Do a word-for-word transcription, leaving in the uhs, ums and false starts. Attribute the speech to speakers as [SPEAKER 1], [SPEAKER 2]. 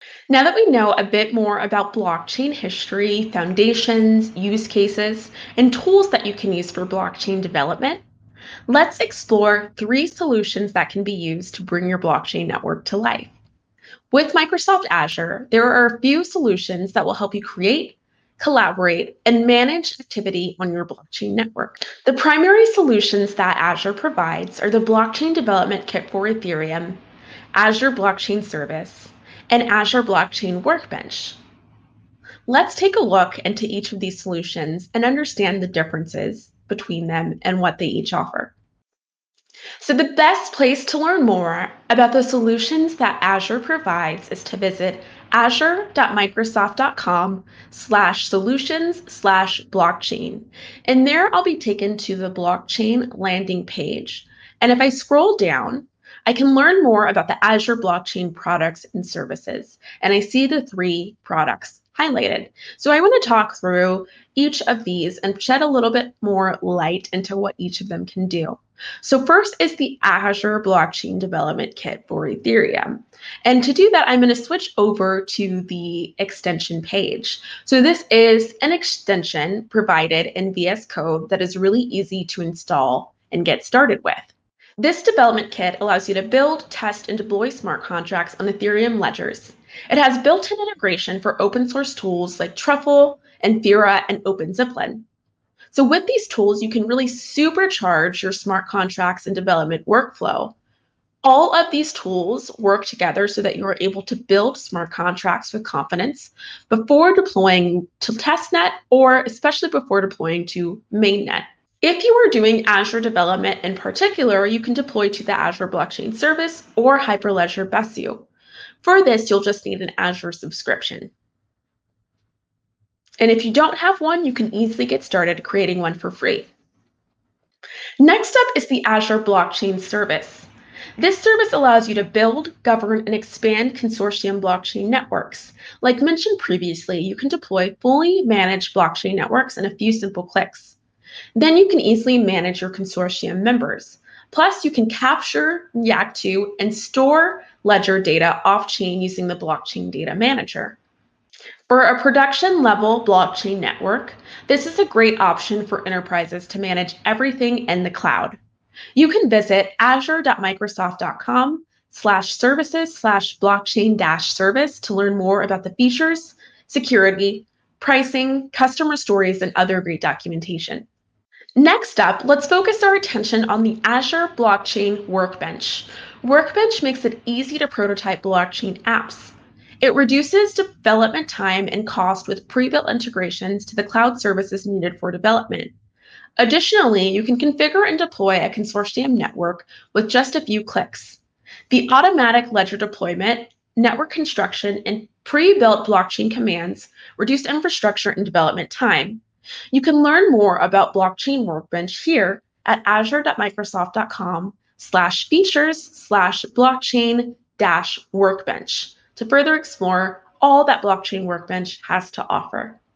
[SPEAKER 1] Now that we know a bit more about blockchain history, foundations, use cases, and tools that you can use for blockchain development, let's explore three solutions that can be used to bring your blockchain network to life. With Microsoft Azure, there are a few solutions that will help you create, collaborate, and manage activity on your blockchain network. The primary solutions that Azure provides are the Blockchain Development Kit for Ethereum, Azure Blockchain Service, and Azure Blockchain Workbench. Let's take a look into each of these solutions and understand the differences between them and what they each offer. So the best place to learn more about the solutions that Azure provides is to visit azure.microsoft.com slash solutions slash blockchain. And there I'll be taken to the blockchain landing page. And if I scroll down, I can learn more about the Azure blockchain products and services. And I see the three products highlighted. So I want to talk through each of these and shed a little bit more light into what each of them can do. So first is the Azure Blockchain Development Kit for Ethereum. And to do that, I'm going to switch over to the extension page. So this is an extension provided in V S Code that is really easy to install and get started with. This development kit allows you to build, test, and deploy smart contracts on Ethereum ledgers. It has built-in integration for open source tools like Truffle, Infura, and OpenZiplin. So with these tools, you can really supercharge your smart contracts and development workflow. All of these tools work together so that you are able to build smart contracts with confidence before deploying to testnet or especially before deploying to mainnet. If you are doing Azure development in particular, you can deploy to the Azure Blockchain Service or Hyperledger Besu. For this, you'll just need an Azure subscription. And if you don't have one, you can easily get started creating one for free. Next up is the Azure Blockchain Service. This service allows you to build, govern, and expand consortium blockchain networks. Like mentioned previously, you can deploy fully managed blockchain networks in a few simple clicks. Then you can easily manage your consortium members. Plus, you can capture, react to, and store ledger data off-chain using the Blockchain Data Manager. For a production level blockchain network, this is a great option for enterprises to manage everything in the cloud. You can visit azure.microsoft.com slash services slash blockchain dash service to learn more about the features, security, pricing, customer stories, and other great documentation. Next up, let's focus our attention on the Azure Blockchain Workbench. Workbench makes it easy to prototype blockchain apps. It reduces development time and cost with pre-built integrations to the cloud services needed for development. Additionally, you can configure and deploy a consortium network with just a few clicks. The automatic ledger deployment, network construction, and pre-built blockchain commands reduce infrastructure and development time. You can learn more about Blockchain Workbench here at azure.microsoft.com slash features slash blockchain dash workbench to further explore all that Blockchain Workbench has to offer.